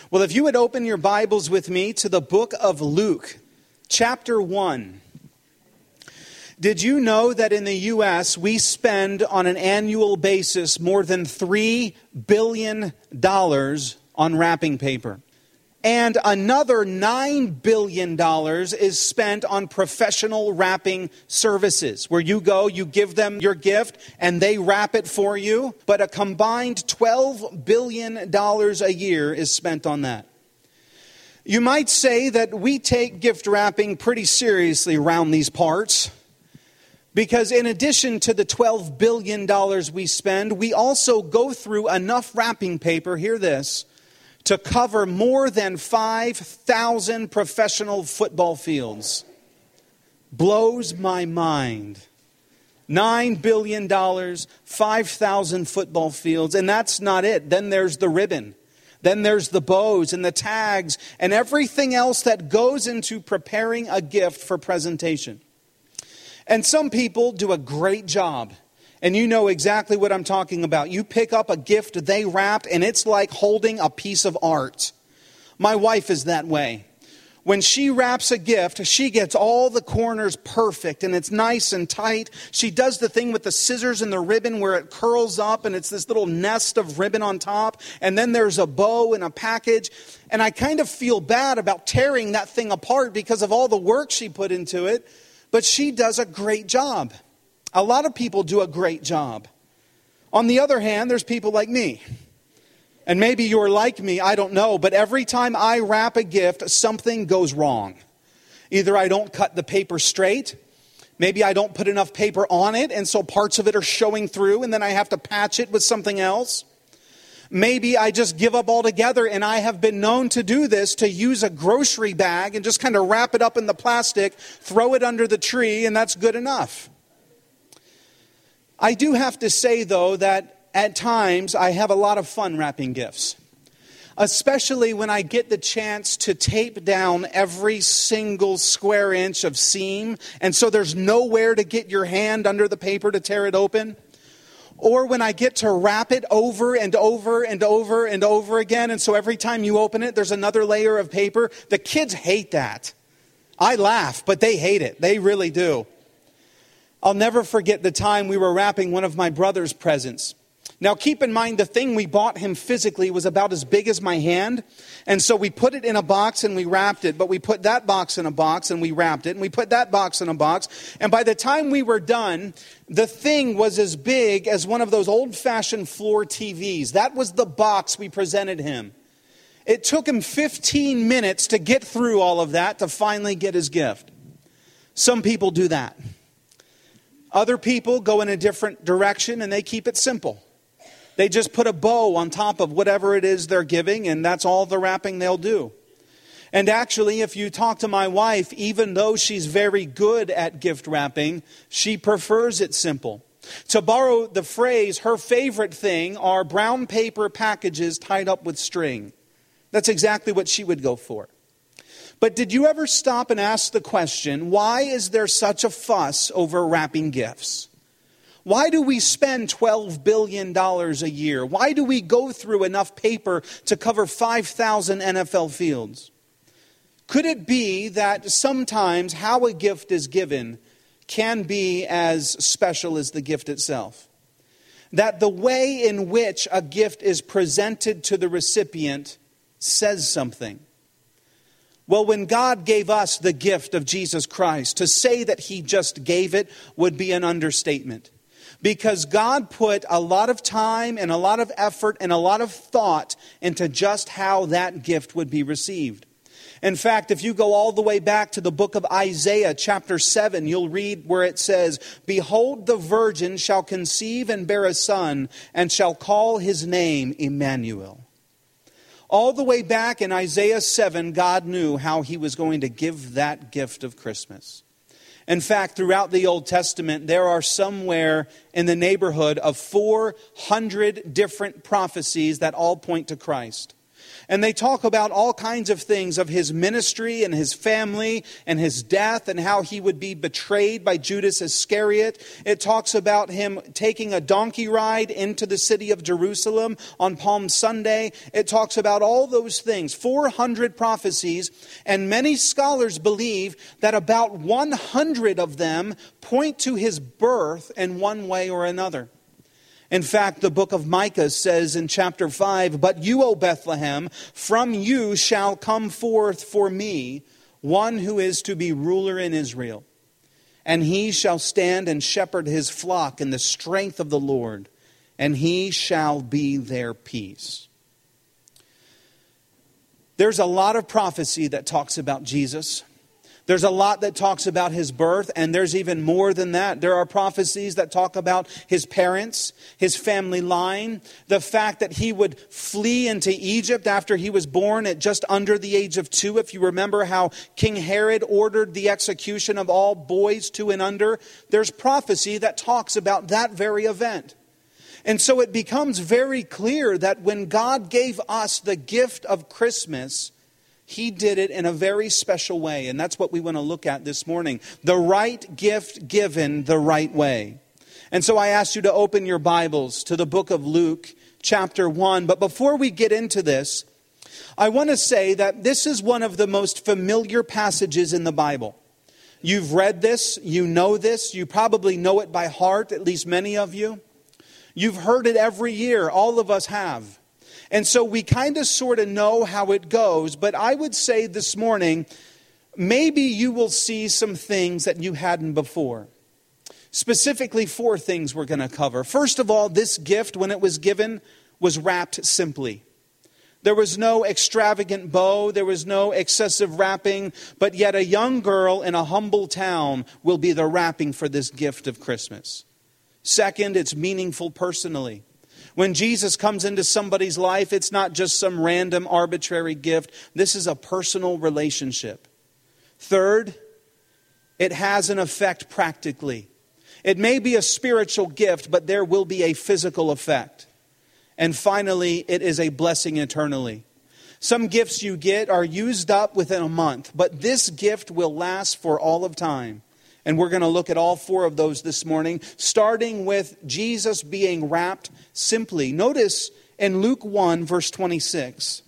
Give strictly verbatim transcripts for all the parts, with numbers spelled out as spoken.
Well, if you would open your Bibles with me to the book of Luke, chapter one. Did you know that in the U S we spend on an annual basis more than three billion dollars on wrapping paper? And another nine billion dollars is spent on professional wrapping services, where you go, you give them your gift, and they wrap it for you. But a combined twelve billion dollars a year is spent on that. You might say that we take gift wrapping pretty seriously around these parts, because in addition to the twelve billion dollars we spend, we also go through enough wrapping paper, hear this, to cover more than five thousand professional football fields. Blows my mind. nine billion dollars, five thousand football fields, and that's not it. Then there's the ribbon. Then there's the bows and the tags and everything else that goes into preparing a gift for presentation. And some people do a great job. And you know exactly what I'm talking about. You pick up a gift they wrapped, and it's like holding a piece of art. My wife is that way. When she wraps a gift, she gets all the corners perfect, and it's nice and tight. She does the thing with the scissors and the ribbon where it curls up, and it's this little nest of ribbon on top. And then there's a bow and a package. And I kind of feel bad about tearing that thing apart because of all the work she put into it. But she does a great job. A lot of people do a great job. On the other hand, there's people like me. And maybe you're like me, I don't know. But every time I wrap a gift, something goes wrong. Either I don't cut the paper straight. Maybe I don't put enough paper on it, and so parts of it are showing through, and then I have to patch it with something else. Maybe I just give up altogether, and I have been known to do this, to use a grocery bag and just kind of wrap it up in the plastic, throw it under the tree, and that's good enough. I do have to say, though, that at times I have a lot of fun wrapping gifts. Especially when I get the chance to tape down every single square inch of seam, and so there's nowhere to get your hand under the paper to tear it open. Or when I get to wrap it over and over and over and over again, and so every time you open it, there's another layer of paper. The kids hate that. I laugh, but they hate it. They really do. I'll never forget the time we were wrapping one of my brother's presents. Now keep in mind, the thing we bought him physically was about as big as my hand. And so we put it in a box and we wrapped it. But we put that box in a box and we wrapped it. And we put that box in a box. And by the time we were done, the thing was as big as one of those old-fashioned floor T Vs. That was the box we presented him. It took him fifteen minutes to get through all of that to finally get his gift. Some people do that. Other people go in a different direction and they keep it simple. They just put a bow on top of whatever it is they're giving, and that's all the wrapping they'll do. And actually, if you talk to my wife, even though she's very good at gift wrapping, she prefers it simple. To borrow the phrase, her favorite thing are brown paper packages tied up with string. That's exactly what she would go for. But did you ever stop and ask the question, why is there such a fuss over wrapping gifts? Why do we spend twelve billion dollars a year? Why do we go through enough paper to cover five thousand N F L fields? Could it be that sometimes how a gift is given can be as special as the gift itself? That the way in which a gift is presented to the recipient says something. Well, when God gave us the gift of Jesus Christ, to say that He just gave it would be an understatement. Because God put a lot of time and a lot of effort and a lot of thought into just how that gift would be received. In fact, if you go all the way back to the book of Isaiah, chapter seven, you'll read where it says, "Behold, the virgin shall conceive and bear a son, and shall call his name Emmanuel." All the way back in Isaiah seven, God knew how He was going to give that gift of Christmas. In fact, throughout the Old Testament, there are somewhere in the neighborhood of four hundred different prophecies that all point to Christ. And they talk about all kinds of things of his ministry and his family and his death and how he would be betrayed by Judas Iscariot. It talks about him taking a donkey ride into the city of Jerusalem on Palm Sunday. It talks about all those things, four hundred prophecies, and many scholars believe that about one hundred of them point to his birth in one way or another. In fact, the book of Micah says in chapter five, "But you, O Bethlehem, from you shall come forth for me one who is to be ruler in Israel. And he shall stand and shepherd his flock in the strength of the Lord, and he shall be their peace." There's a lot of prophecy that talks about Jesus. There's a lot that talks about his birth, and there's even more than that. There are prophecies that talk about his parents, his family line, the fact that he would flee into Egypt after he was born at just under the age of two. If you remember how King Herod ordered the execution of all boys two and under, there's prophecy that talks about that very event. And so it becomes very clear that when God gave us the gift of Christmas, he did it in a very special way, and that's what we want to look at this morning. The right gift given the right way. And so I asked you to open your Bibles to the book of Luke, chapter one. But before we get into this, I want to say that this is one of the most familiar passages in the Bible. You've read this, you know this, you probably know it by heart, at least many of you. You've heard it every year, all of us have. And so we kind of sort of know how it goes, but I would say this morning, maybe you will see some things that you hadn't before. Specifically, four things we're going to cover. First of all, this gift, when it was given, was wrapped simply. There was no extravagant bow, there was no excessive wrapping, but yet a young girl in a humble town will be the wrapping for this gift of Christmas. Second, it's meaningful personally. When Jesus comes into somebody's life, it's not just some random arbitrary gift. This is a personal relationship. Third, it has an effect practically. It may be a spiritual gift, but there will be a physical effect. And finally, it is a blessing eternally. Some gifts you get are used up within a month, but this gift will last for all of time. And we're going to look at all four of those this morning, starting with Jesus being wrapped simply. Notice in Luke one, verse twenty-six.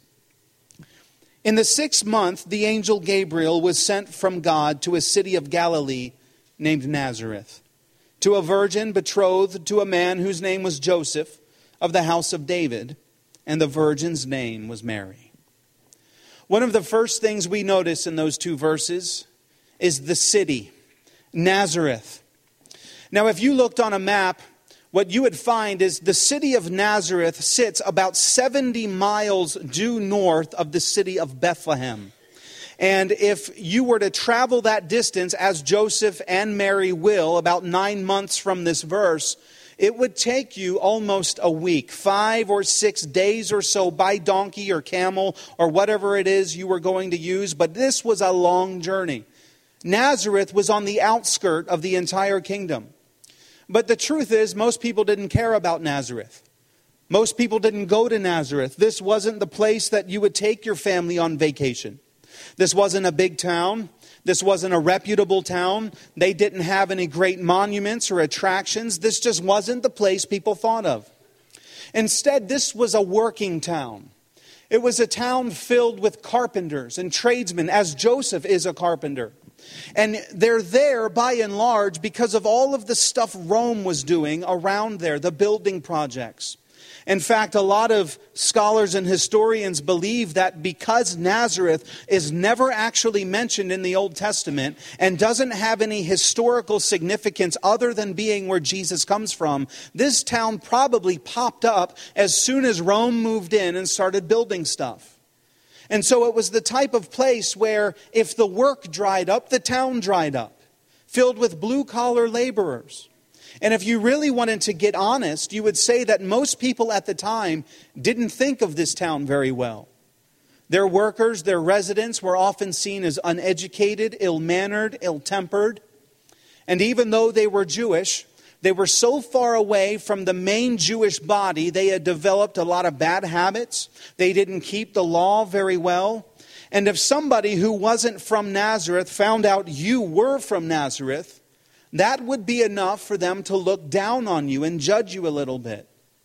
In the sixth month, the angel Gabriel was sent from God to a city of Galilee named Nazareth, to a virgin betrothed to a man whose name was Joseph, of the house of David, and the virgin's name was Mary. One of the first things we notice in those two verses is the city, Nazareth. Now, if you looked on a map, what you would find is the city of Nazareth sits about seventy miles due north of the city of Bethlehem. And if you were to travel that distance, as Joseph and Mary will, about nine months from this verse, it would take you almost a week, five or six days or so by donkey or camel or whatever it is you were going to use. But this was a long journey. Nazareth was on the outskirt of the entire kingdom. But the truth is, most people didn't care about Nazareth. Most people didn't go to Nazareth. This wasn't the place that you would take your family on vacation. This wasn't a big town. This wasn't a reputable town. They didn't have any great monuments or attractions. This just wasn't the place people thought of. Instead, this was a working town. It was a town filled with carpenters and tradesmen, as Joseph is a carpenter. And they're there by and large because of all of the stuff Rome was doing around there, the building projects. In fact, a lot of scholars and historians believe that because Nazareth is never actually mentioned in the Old Testament and doesn't have any historical significance other than being where Jesus comes from, this town probably popped up as soon as Rome moved in and started building stuff. And so it was the type of place where if the work dried up, the town dried up, filled with blue-collar laborers. And if you really wanted to get honest, you would say that most people at the time didn't think of this town very well. Their workers, their residents were often seen as uneducated, ill-mannered, ill-tempered. And even though they were Jewish, They were so far away from the main Jewish body, they had developed a lot of bad habits. They didn't keep the law very well. And if somebody who wasn't from Nazareth found out you were from Nazareth, that would be enough for them to look down on you and judge you a little bit.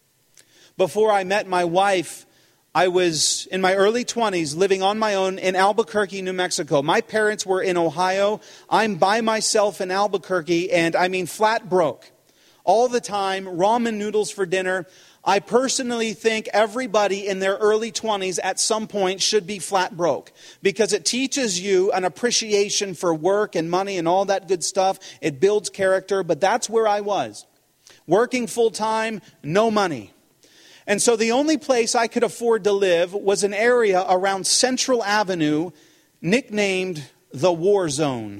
Before I met my wife, I was in my early twenties living on my own in Albuquerque, New Mexico. My parents were in Ohio. I'm by myself in Albuquerque, and I mean flat broke. All the time, ramen noodles for dinner. I personally think everybody in their early twenties at some point should be flat broke, because it teaches you an appreciation for work and money and all that good stuff. It builds character, but that's where I was. Working full time, no money. And so the only place I could afford to live was an area around Central Avenue nicknamed the War Zone.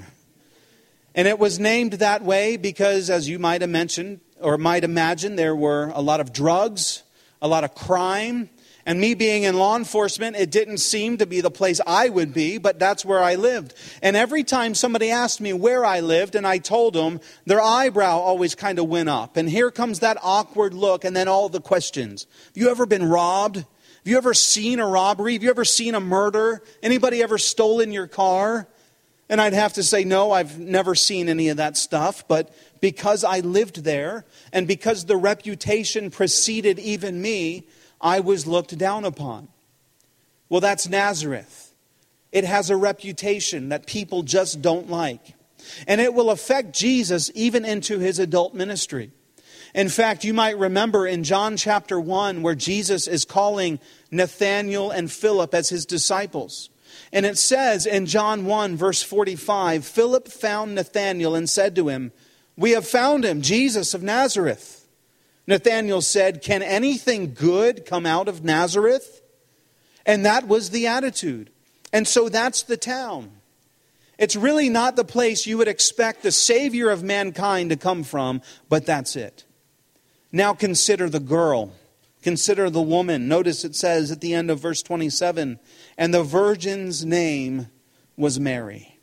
And it was named that way because, as you might have mentioned, or might imagine, there were a lot of drugs, a lot of crime. And me being in law enforcement, it didn't seem to be the place I would be, but that's where I lived. And every time somebody asked me where I lived and I told them, their eyebrow always kind of went up. And here comes that awkward look and then all the questions. Have you ever been robbed? Have you ever seen a robbery? Have you ever seen a murder? Anybody ever stolen your car? And I'd have to say, no, I've never seen any of that stuff. But because I lived there and because the reputation preceded even me, I was looked down upon. Well, that's Nazareth. It has a reputation that people just don't like. And it will affect Jesus even into his adult ministry. In fact, you might remember in John chapter one where Jesus is calling Nathanael and Philip as his disciples. And it says in John one verse forty-five, Philip found Nathanael and said to him, "We have found him, Jesus of Nazareth." Nathanael said, "Can anything good come out of Nazareth?" And that was the attitude. And so that's the town. It's really not the place you would expect the Savior of mankind to come from, but that's it. Now consider the girl. Consider the woman. Notice it says at the end of verse twenty-seven, and the virgin's name was Mary.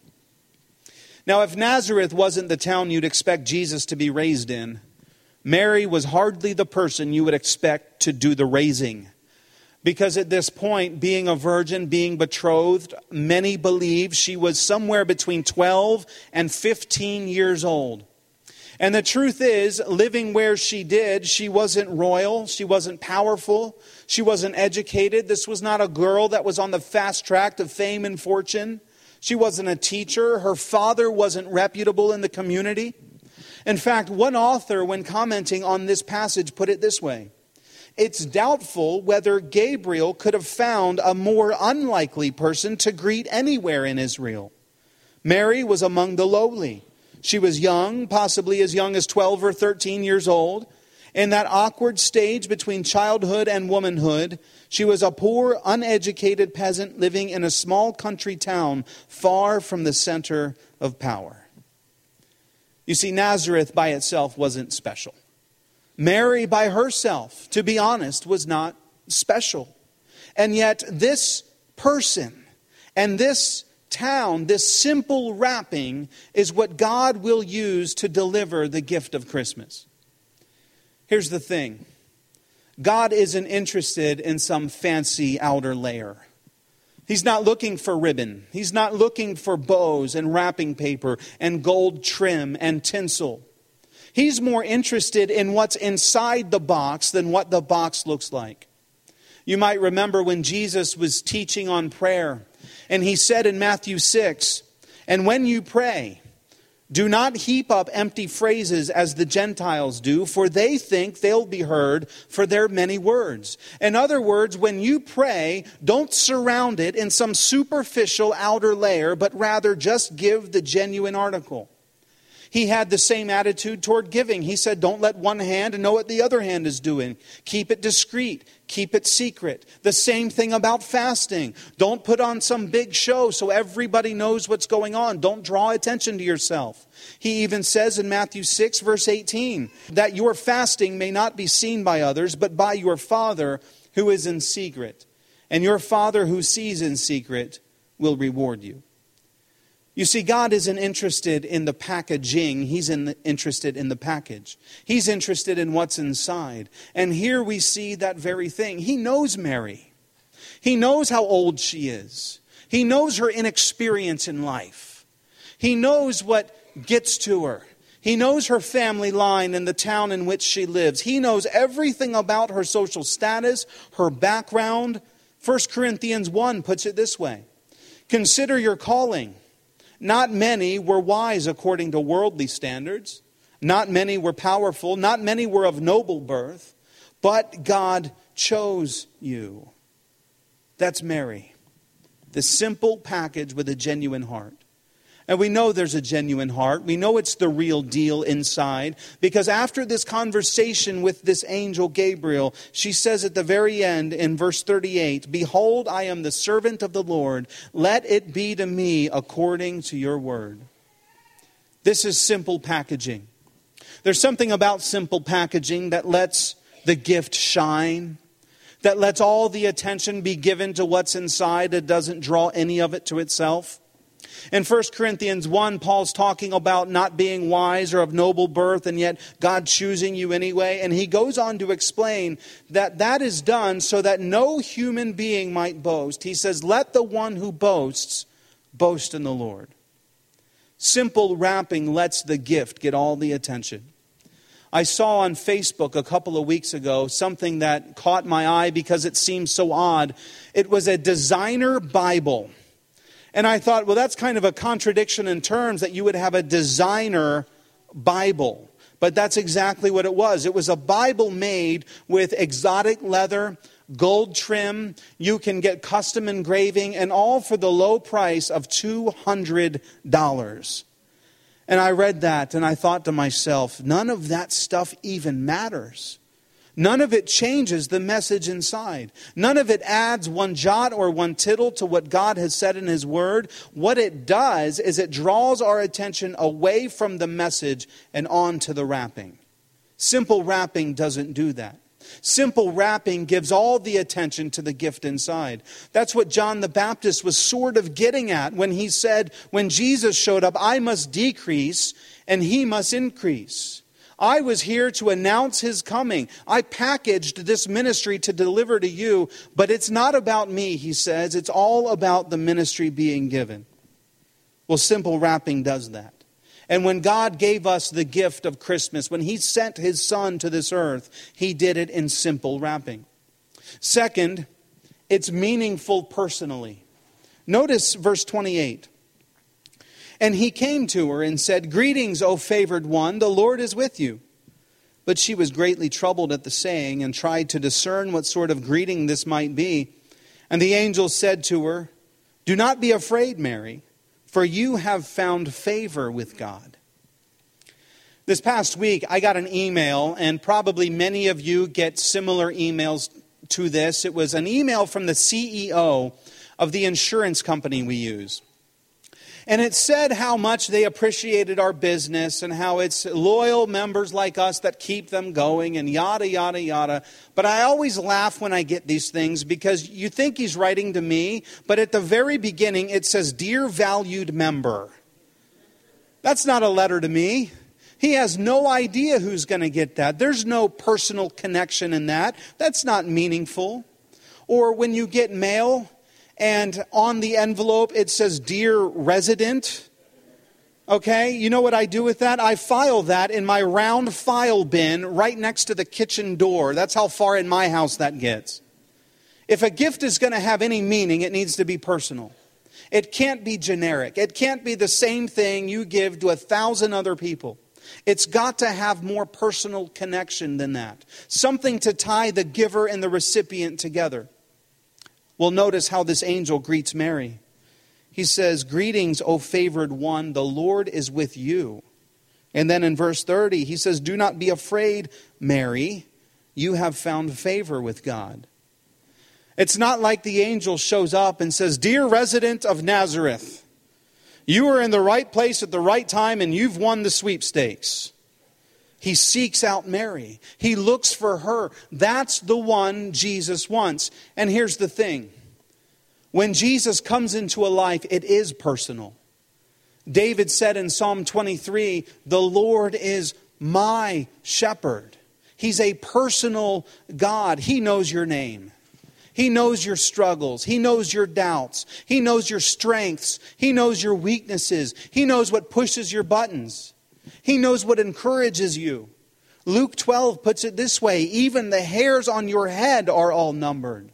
Now, if Nazareth wasn't the town you'd expect Jesus to be raised in, Mary was hardly the person you would expect to do the raising. Because at this point, being a virgin, being betrothed, many believe she was somewhere between twelve and fifteen years old. And the truth is, living where she did, she wasn't royal, she wasn't powerful, she wasn't educated. This was not a girl that was on the fast track to fame and fortune. She wasn't a teacher. Her father wasn't reputable in the community. In fact, one author, when commenting on this passage, put it this way: it's doubtful whether Gabriel could have found a more unlikely person to greet anywhere in Israel. Mary was among the lowly. She was young, possibly as young as twelve or thirteen years old. In that awkward stage between childhood and womanhood, she was a poor, uneducated peasant living in a small country town far from the center of power. You see, Nazareth by itself wasn't special. Mary by herself, to be honest, was not special. And yet this person and this town, this simple wrapping, is what God will use to deliver the gift of Christmas. Here's the thing. God isn't interested in some fancy outer layer. He's not looking for ribbon. He's not looking for bows and wrapping paper and gold trim and tinsel. He's more interested in what's inside the box than what the box looks like. You might remember when Jesus was teaching on prayer, and he said in Matthew six, "And when you pray, do not heap up empty phrases as the Gentiles do, for they think they'll be heard for their many words." In other words, when you pray, don't surround it in some superficial outer layer, but rather just give the genuine article. He had the same attitude toward giving. He said, don't let one hand know what the other hand is doing. Keep it discreet. Keep it secret. The same thing about fasting. Don't put on some big show so everybody knows what's going on. Don't draw attention to yourself. He even says in Matthew six, verse eighteen, that your fasting may not be seen by others, but by your Father who is in secret. And your Father who sees in secret will reward you. You see, God isn't interested in the packaging. He's in the, interested in the package. He's interested in what's inside. And here we see that very thing. He knows Mary. He knows how old she is. He knows her inexperience in life. He knows what gets to her. He knows her family line and the town in which she lives. He knows everything about her social status, her background. First Corinthians one puts it this way. Consider your calling. Not many were wise according to worldly standards. Not many were powerful. Not many were of noble birth. But God chose you. That's Mary. The simple package with a genuine heart. And we know there's a genuine heart. We know it's the real deal inside. Because after this conversation with this angel Gabriel, she says at the very end in verse thirty-eight, Behold, I am the servant of the Lord. Let it be to me according to your word. This is simple packaging. There's something about simple packaging that lets the gift shine. That lets all the attention be given to what's inside. It doesn't draw any of it to itself. In First Corinthians one, Paul's talking about not being wise or of noble birth, and yet God choosing you anyway. And he goes on to explain that that is done so that no human being might boast. He says, let the one who boasts, boast in the Lord. Simple wrapping lets the gift get all the attention. I saw on Facebook a couple of weeks ago something that caught my eye because it seemed so odd. It was a designer Bible. And I thought, well, that's kind of a contradiction in terms that you would have a designer Bible. But that's exactly what it was. It was a Bible made with exotic leather, gold trim. You can get custom engraving, and all for the low price of two hundred dollars. And I read that and I thought to myself, none of that stuff even matters. None of it changes the message inside. None of it adds one jot or one tittle to what God has said in His Word. What it does is it draws our attention away from the message and on to the wrapping. Simple wrapping doesn't do that. Simple wrapping gives all the attention to the gift inside. That's what John the Baptist was sort of getting at when he said, when Jesus showed up, I must decrease and He must increase. I was here to announce His coming. I packaged this ministry to deliver to you, but it's not about me, he says. It's all about the ministry being given. Well, simple wrapping does that. And when God gave us the gift of Christmas, when He sent His Son to this earth, He did it in simple wrapping. Second, it's meaningful personally. Notice verse twenty-eight. And he came to her and said, Greetings, O favored one, the Lord is with you. But she was greatly troubled at the saying and tried to discern what sort of greeting this might be. And the angel said to her, Do not be afraid, Mary, for you have found favor with God. This past week, I got an email, and probably many of you get similar emails to this. It was an email from the C E O of the insurance company we use. And it said how much they appreciated our business and how it's loyal members like us that keep them going and yada, yada, yada. But I always laugh when I get these things because you think he's writing to me, but at the very beginning it says, Dear valued member. That's not a letter to me. He has no idea who's going to get that. There's no personal connection in that. That's not meaningful. Or when you get mail, and on the envelope, it says, Dear resident. Okay, you know what I do with that? I file that in my round file bin right next to the kitchen door. That's how far in my house that gets. If a gift is going to have any meaning, it needs to be personal. It can't be generic. It can't be the same thing you give to a thousand other people. It's got to have more personal connection than that. Something to tie the giver and the recipient together. Well, notice how this angel greets Mary. He says, Greetings, O favored one, the Lord is with you. And then in verse thirty, he says, Do not be afraid, Mary. You have found favor with God. It's not like the angel shows up and says, Dear resident of Nazareth, you are in the right place at the right time and you've won the sweepstakes. He seeks out Mary. He looks for her. That's the one Jesus wants. And here's the thing. When Jesus comes into a life, it is personal. David said in Psalm twenty-three, the Lord is my shepherd. He's a personal God. He knows your name. He knows your struggles. He knows your doubts. He knows your strengths. He knows your weaknesses. He knows what pushes your buttons. He knows what encourages you. Luke twelve puts it this way, even the hairs on your head are all numbered.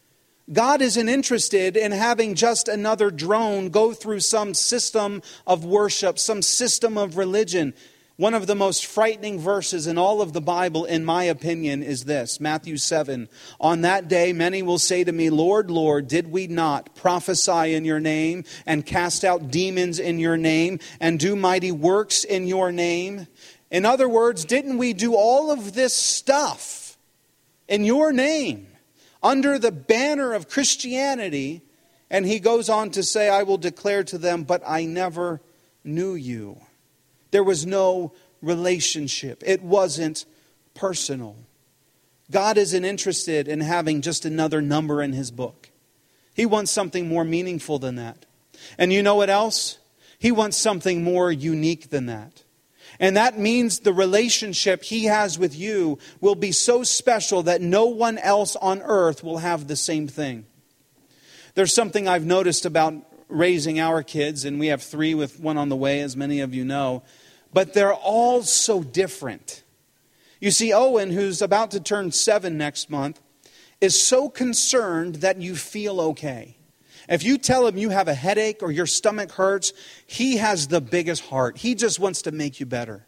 God isn't interested in having just another drone go through some system of worship, some system of religion. One of the most frightening verses in all of the Bible, in my opinion, is this, Matthew seven. On that day, many will say to me, Lord, Lord, did we not prophesy in your name and cast out demons in your name and do mighty works in your name? In other words, didn't we do all of this stuff in your name under the banner of Christianity? And he goes on to say, I will declare to them, but I never knew you. There was no relationship. It wasn't personal. God isn't interested in having just another number in his book. He wants something more meaningful than that. And you know what else? He wants something more unique than that. And that means the relationship he has with you will be so special that no one else on earth will have the same thing. There's something I've noticed about raising our kids, and we have three with one on the way, as many of you know. But they're all so different. You see, Owen, who's about to turn seven next month, is so concerned that you feel okay. If you tell him you have a headache or your stomach hurts, he has the biggest heart. He just wants to make you better.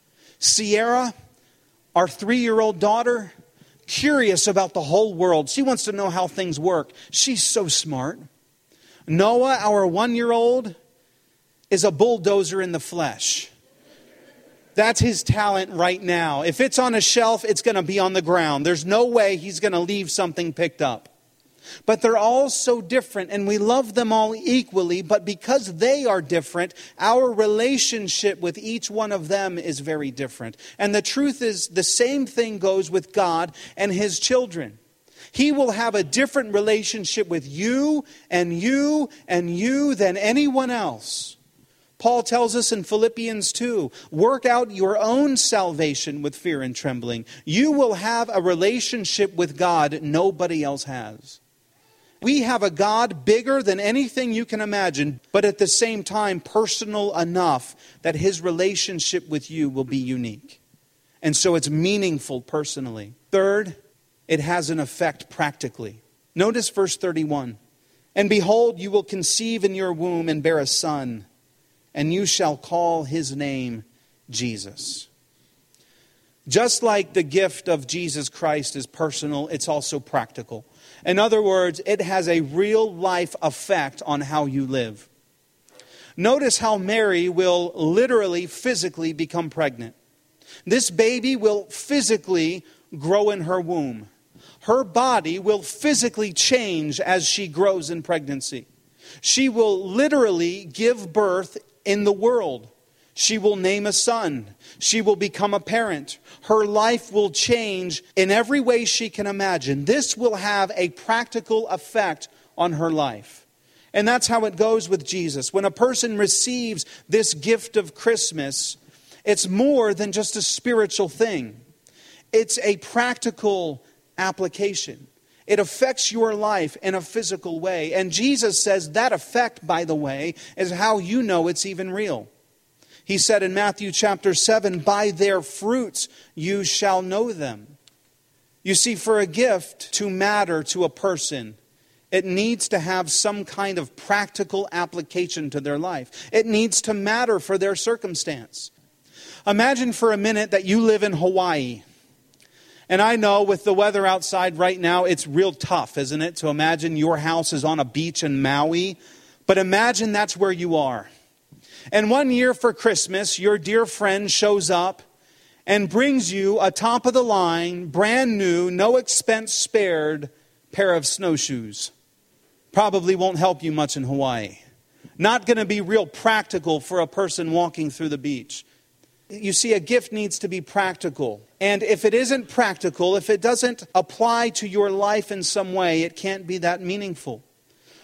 Sierra, our three-year-old daughter, curious about the whole world. She wants to know how things work. She's so smart. Noah, our one-year-old, is a bulldozer in the flesh. That's his talent right now. If it's on a shelf, it's going to be on the ground. There's no way he's going to leave something picked up. But they're all so different, and we love them all equally. But because they are different, our relationship with each one of them is very different. And the truth is, the same thing goes with God and his children. He will have a different relationship with you and you and you than anyone else. Paul tells us in Philippians two, work out your own salvation with fear and trembling. You will have a relationship with God nobody else has. We have a God bigger than anything you can imagine, but at the same time personal enough that his relationship with you will be unique. And so it's meaningful personally. Third, it has an effect practically. Notice verse thirty-one. And behold, you will conceive in your womb and bear a son, and you shall call his name Jesus. Just like the gift of Jesus Christ is personal, it's also practical. In other words, it has a real life effect on how you live. Notice how Mary will literally, physically become pregnant. This baby will physically grow in her womb. Her body will physically change as she grows in pregnancy. She will literally give birth in the world. She will name a son. She will become a parent. Her life will change in every way she can imagine. This will have a practical effect on her life. And that's how it goes with Jesus. When a person receives this gift of Christmas, it's more than just a spiritual thing. It's a practical application. It affects your life in a physical way. And Jesus says that effect, by the way, is how you know it's even real. He said in Matthew chapter seven, by their fruits you shall know them. You see, for a gift to matter to a person, it needs to have some kind of practical application to their life. It needs to matter for their circumstance. Imagine for a minute that you live in Hawaii. And I know with the weather outside right now, it's real tough, isn't it, to imagine your house is on a beach in Maui. But imagine that's where you are. And one year for Christmas, your dear friend shows up and brings you a top-of-the-line, brand new, no expense spared pair of snowshoes. Probably won't help you much in Hawaii. Not going to be real practical for a person walking through the beach. You see, a gift needs to be practical. And if it isn't practical, if it doesn't apply to your life in some way, it can't be that meaningful.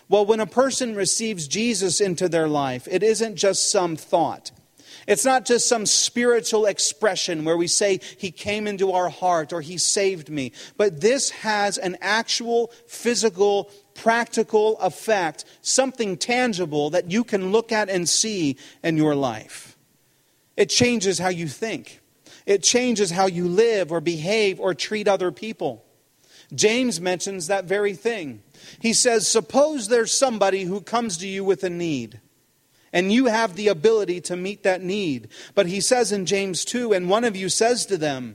Well, when a person receives Jesus into their life, it isn't just some thought. It's not just some spiritual expression where we say he came into our heart or he saved me. But this has an actual, physical, practical effect, something tangible that you can look at and see in your life. It changes how you think. It changes how you live or behave or treat other people. James mentions that very thing. He says, suppose there's somebody who comes to you with a need, and you have the ability to meet that need. But he says in James two, and one of you says to them,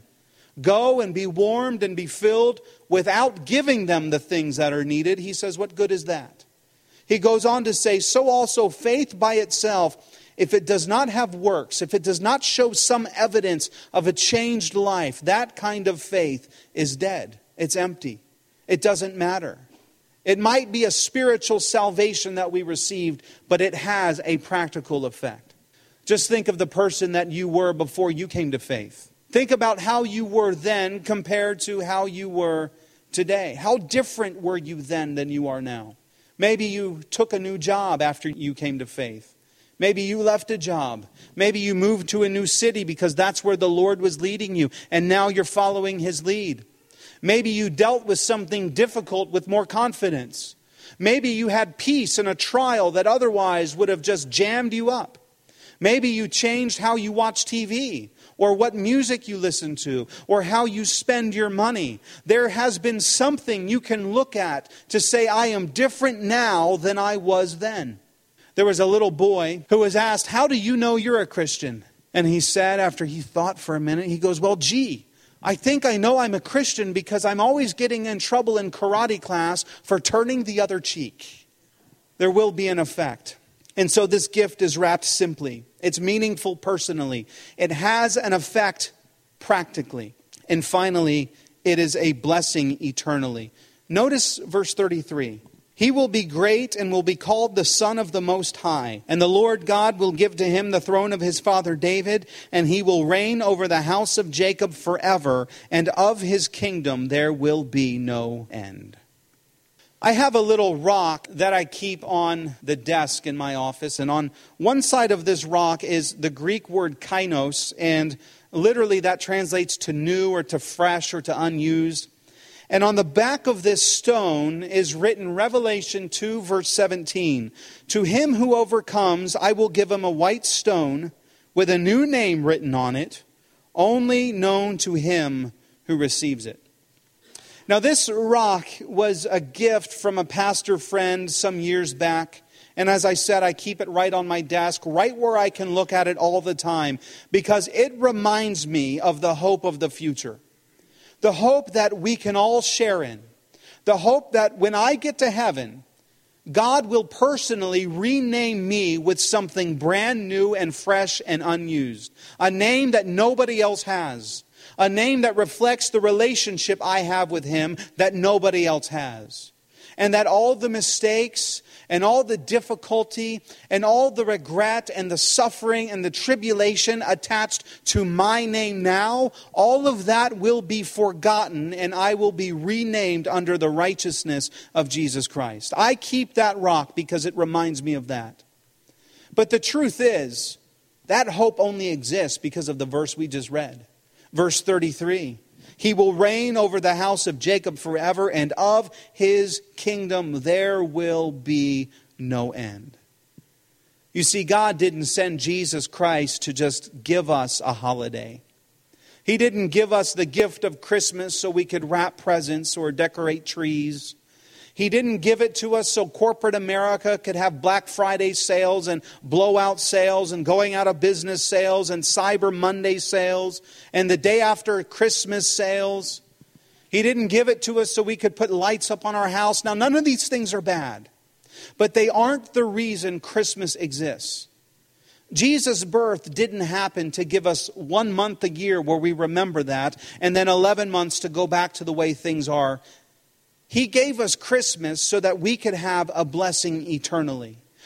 go and be warmed and be filled, without giving them the things that are needed. He says, what good is that? He goes on to say, so also faith by itself, if it does not have works, if it does not show some evidence of a changed life, that kind of faith is dead. It's empty. It doesn't matter. It might be a spiritual salvation that we received, but it has a practical effect. Just think of the person that you were before you came to faith. Think about how you were then compared to how you were today. How different were you then than you are now? Maybe you took a new job after you came to faith. Maybe you left a job. Maybe you moved to a new city because that's where the Lord was leading you, and now you're following His lead. Maybe you dealt with something difficult with more confidence. Maybe you had peace in a trial that otherwise would have just jammed you up. Maybe you changed how you watch T V, or what music you listen to, or how you spend your money. There has been something you can look at to say, I am different now than I was then. There was a little boy who was asked, how do you know you're a Christian? And he said, after he thought for a minute, he goes, well, gee, I think I know I'm a Christian because I'm always getting in trouble in karate class for turning the other cheek. There will be an effect. And so this gift is wrapped simply. It's meaningful personally. It has an effect practically. And finally, it is a blessing eternally. Notice verse thirty-three. He will be great and will be called the Son of the Most High. And the Lord God will give to him the throne of his father David, and he will reign over the house of Jacob forever, and of his kingdom there will be no end. I have a little rock that I keep on the desk in my office, and on one side of this rock is the Greek word kainos, and literally that translates to new or to fresh or to unused. And on the back of this stone is written Revelation two, verse seventeen. To him who overcomes, I will give him a white stone with a new name written on it, only known to him who receives it. Now this rock was a gift from a pastor friend some years back. And as I said, I keep it right on my desk, right where I can look at it all the time, because it reminds me of the hope of the future. The hope that we can all share in. The hope that when I get to heaven, God will personally rename me with something brand new and fresh and unused. A name that nobody else has. A name that reflects the relationship I have with Him that nobody else has. And that all the mistakes and all the difficulty and all the regret and the suffering and the tribulation attached to my name now, all of that will be forgotten and I will be renamed under the righteousness of Jesus Christ. I keep that rock because it reminds me of that. But the truth is, that hope only exists because of the verse we just read. Verse thirty-three. He will reign over the house of Jacob forever, and of his kingdom there will be no end. You see, God didn't send Jesus Christ to just give us a holiday. He didn't give us the gift of Christmas so we could wrap presents or decorate trees. He didn't give it to us so corporate America could have Black Friday sales and blowout sales and going out of business sales and Cyber Monday sales and the day after Christmas sales. He didn't give it to us so we could put lights up on our house. Now, none of these things are bad, but they aren't the reason Christmas exists. Jesus' birth didn't happen to give us one month a year where we remember that and then eleven months to go back to the way things are. He gave us Christmas so that we could have a blessing eternally.